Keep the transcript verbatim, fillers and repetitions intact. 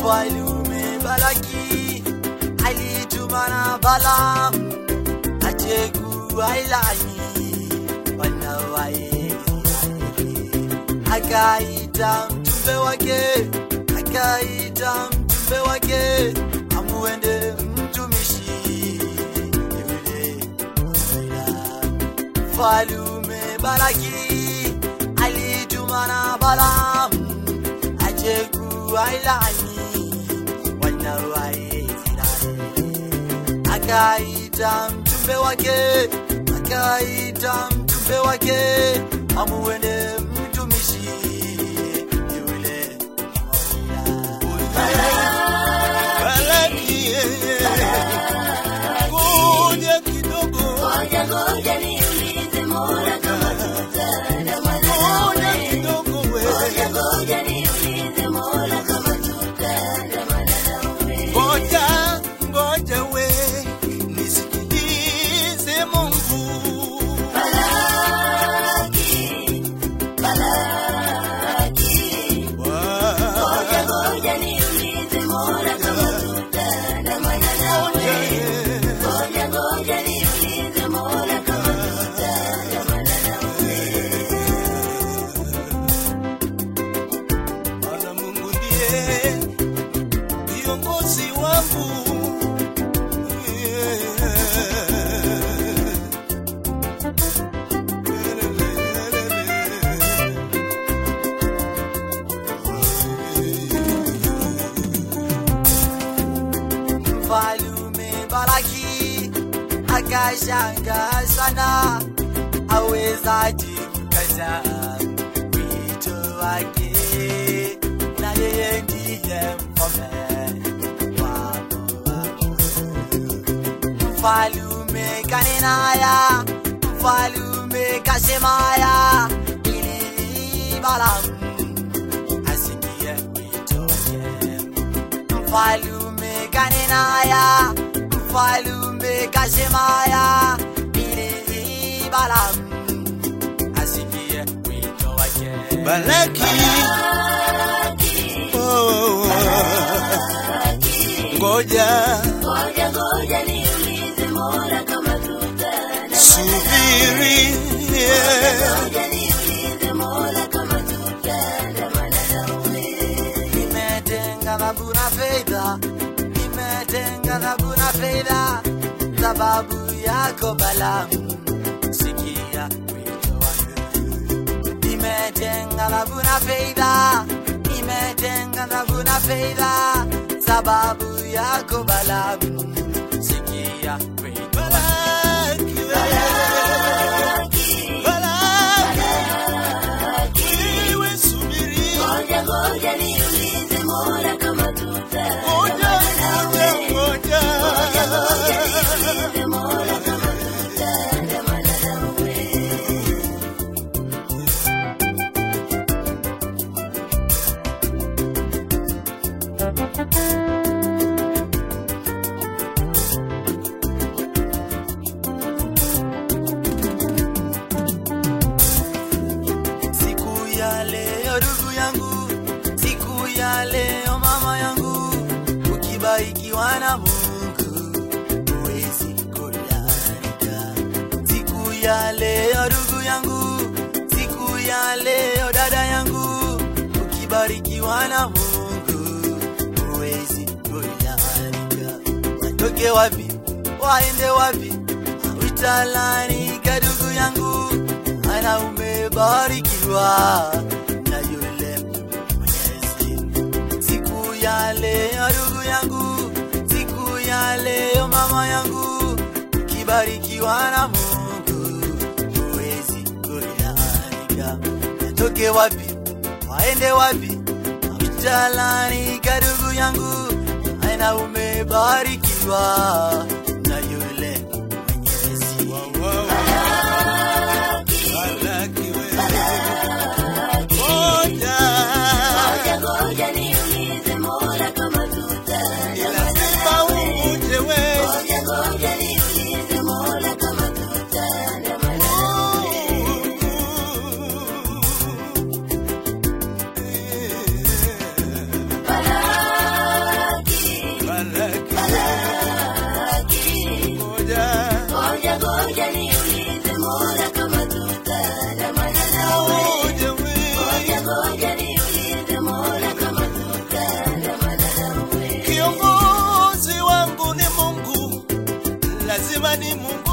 Mfalume Balaki alitumana Balaam aje kuwailani wana wa Israeli. Akaita mjumbe wake, akaita mjumbe wake amuende mtumishi yule Mfalume Balaki alitumana Balaam aje kuwailani wana wa Israeli. Akaita mjumbe wake, akaita mjumbe wake amuende mtumishi yule Balaki. Ngoja kidogo, ngoja ngoja niulize Mola kama tutandamana nawe. kidogo wewe. Ngoja ngoja niulize Mola kama tutandamana nawe. Ngoja, ngoja we, nisikilize Mungu. Balaki, Balaki. Ngoja ngoja niulize Mola kama tutandamana nawe. Ngoja ngoja niulize Mola kama tutandamana nawe. Bwana Mungu ndiye kiongozi wangu. Mfalume Balaki akashangaa sana, awezaje kukataa wito wake, na yeye ndiye mfalme wa Moabu. Mfalume kanena haya, mfalume kasema haya ili Balaam asikie wito wake. Mfalume kanena haya, mfalume kasema haya ili Balaam asikie wito wake. Balaki. Oh, oh, oh. Ngoja, Ngoja ngoja niulize Mola kama tutandamana. subiri. Ngoja niulize Mola kama tutandamana nawe. Nimetenga dhahabu na fedha, nimetenga dhahabu na fedha sababu yako Balaam, sikia wito wangu. Nimetenga dhahabu na fedha, nimetenga dhahabu na fedha sababu yako Balaam, sikia wito wangu. Balaki, Balaki, wewe subiri. Ngoja ngoja niulize Mola kama Ngoja, tutandamana nawe. ngoja, Ngoja ngoja ngoja. niulize Mola kama tutandamana nawe. Siku ya leo ndugu yangu, siku ya leo mama yangu, ukibarikiwa na Mungu huwezi kulalamika. Siku ya leo ndugu yangu, siku ya leo dada yangu, ukibarikiwa na Mungu huwezi kulalamika. Watoke wapi, waende wapi, utalalamika ndugu yangu, ana umebarikiwa na yule Mwenyezi. Siku ya leo ndugu yangu, siku ya leo mama yangu, ukibarikiwa na Mungu huwezi kulalamika. Watoke wapi, waende wapi, utalalamika ndugu yangu, ana umebarikiwa na yule Mwenyezi. Wow, wow. Balaki wewe. Ngoja. Ngoja ngoja niulize Mola kama tutandamana Lazima nawe. uje wewe. Ngoja ngoja niulize Mola kama tutandamana nawe. Balaki. maana ni Mungu